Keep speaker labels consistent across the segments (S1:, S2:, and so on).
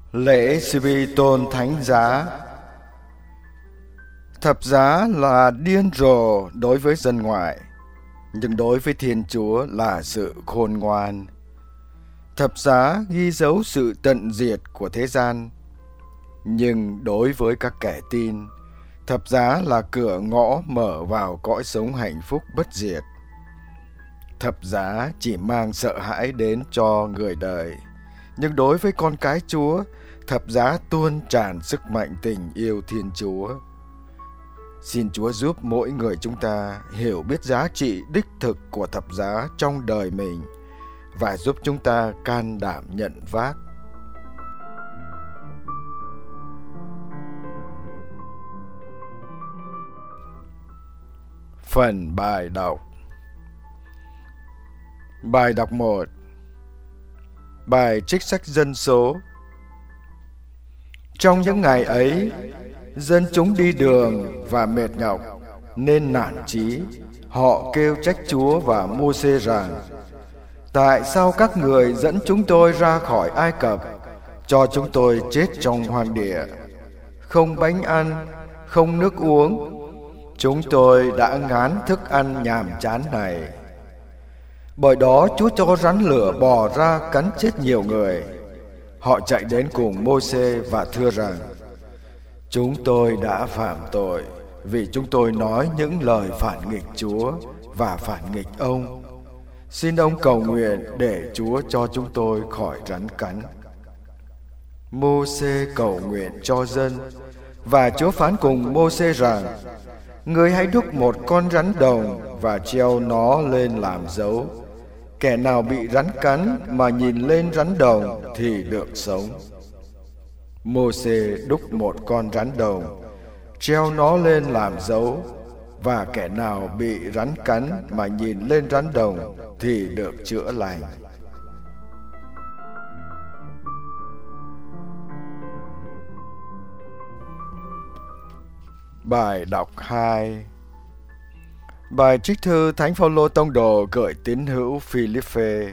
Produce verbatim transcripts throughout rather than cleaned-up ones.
S1: Lễ sư bi tôn thánh giá. Thập giá là điên rồ đối với dân ngoại, nhưng đối với Thiên Chúa là sự khôn ngoan. Thập giá ghi dấu sự tận diệt của thế gian, nhưng đối với các kẻ tin, thập giá là cửa ngõ mở vào cõi sống hạnh phúc bất diệt. Thập giá chỉ mang sợ hãi đến cho người đời, nhưng đối với con cái Chúa, thập giá tuôn tràn sức mạnh tình yêu Thiên Chúa. Xin Chúa giúp mỗi người chúng ta hiểu biết giá trị đích thực của thập giá trong đời mình và giúp chúng ta can đảm nhận vác. Phần bài đọc. Bài đọc một. Bài trích sách Dân số. Trong những ngày ấy, dân chúng đi đường và mệt nhọc nên nản chí. Họ kêu trách Chúa và Mô-sê rằng: Tại sao các người dẫn chúng tôi ra khỏi Ai Cập, cho chúng tôi chết trong hoang địa, không bánh ăn, không nước uống? Chúng tôi đã ngán thức ăn nhàm chán này. Bởi đó Chúa cho rắn lửa bò ra cắn chết nhiều người. Họ chạy đến cùng Mô-sê và thưa rằng: Chúng tôi đã phạm tội vì chúng tôi nói những lời phản nghịch Chúa và phản nghịch ông. Xin ông cầu nguyện để Chúa cho chúng tôi khỏi rắn cắn. Mô-sê cầu nguyện cho dân, và Chúa phán cùng Mô-sê rằng: Ngươi hãy đúc một con rắn đồng và treo nó lên làm dấu. Kẻ nào bị rắn cắn mà nhìn lên rắn đồng thì được sống. Mô-sê đúc một con rắn đồng, treo nó lên làm dấu, và kẻ nào bị rắn cắn mà nhìn lên rắn đồng thì được chữa lành. Bài đọc hai. Bài trích thư Thánh Phaolô tông đồ gửi tín hữu Phi-líp-phê.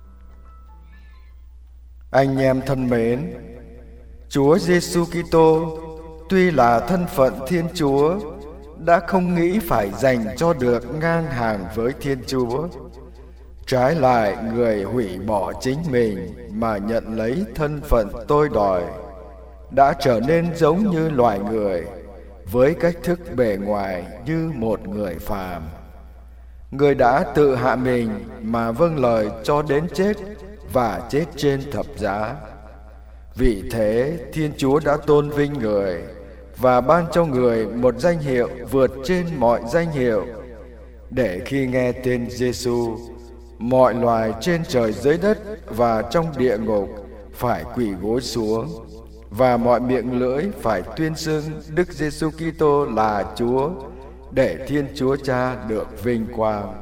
S1: Anh em thân mến, Chúa Giêsu Kitô tuy là thân phận Thiên Chúa đã không nghĩ phải dành cho được ngang hàng với Thiên Chúa. Trái lại, người hủy bỏ chính mình mà nhận lấy thân phận tôi đòi, đã trở nên giống như loài người, với cách thức bề ngoài như một người phàm. Người đã tự hạ mình mà vâng lời cho đến chết và chết trên thập giá. Vì thế, Thiên Chúa đã tôn vinh người và ban cho người một danh hiệu vượt trên mọi danh hiệu, để khi nghe tên Giêsu, mọi loài trên trời dưới đất và trong địa ngục phải quỳ gối xuống, và mọi miệng lưỡi phải tuyên xưng Đức Giêsu Kitô là Chúa, để Thiên Chúa Cha được vinh quang.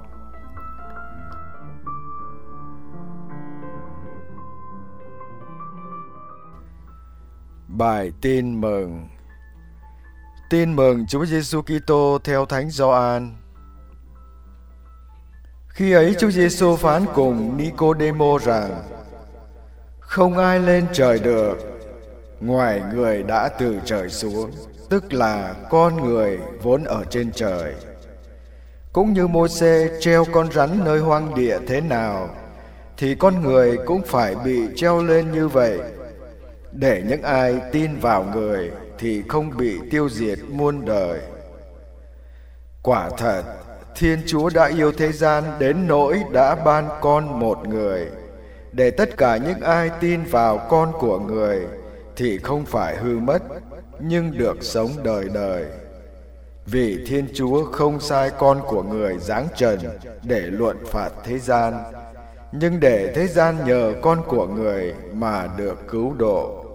S1: Bài tin mừng. Tin mừng Chúa Giêsu Kitô theo Thánh Gioan. Khi ấy Chúa Giêsu phán cùng Nicôđêmô rằng: Không ai lên trời được ngoài người đã từ trời xuống, tức là con người vốn ở trên trời. Cũng như Mô-sê treo con rắn nơi hoang địa thế nào, thì con người cũng phải bị treo lên như vậy, để những ai tin vào người thì không bị tiêu diệt muôn đời. Quả thật, Thiên Chúa đã yêu thế gian đến nỗi đã ban con một người, để tất cả những ai tin vào con của người thì không phải hư mất, nhưng được sống đời đời. Vì Thiên Chúa không sai con của người giáng trần để luận phạt thế gian, nhưng để thế gian nhờ con của người mà được cứu độ.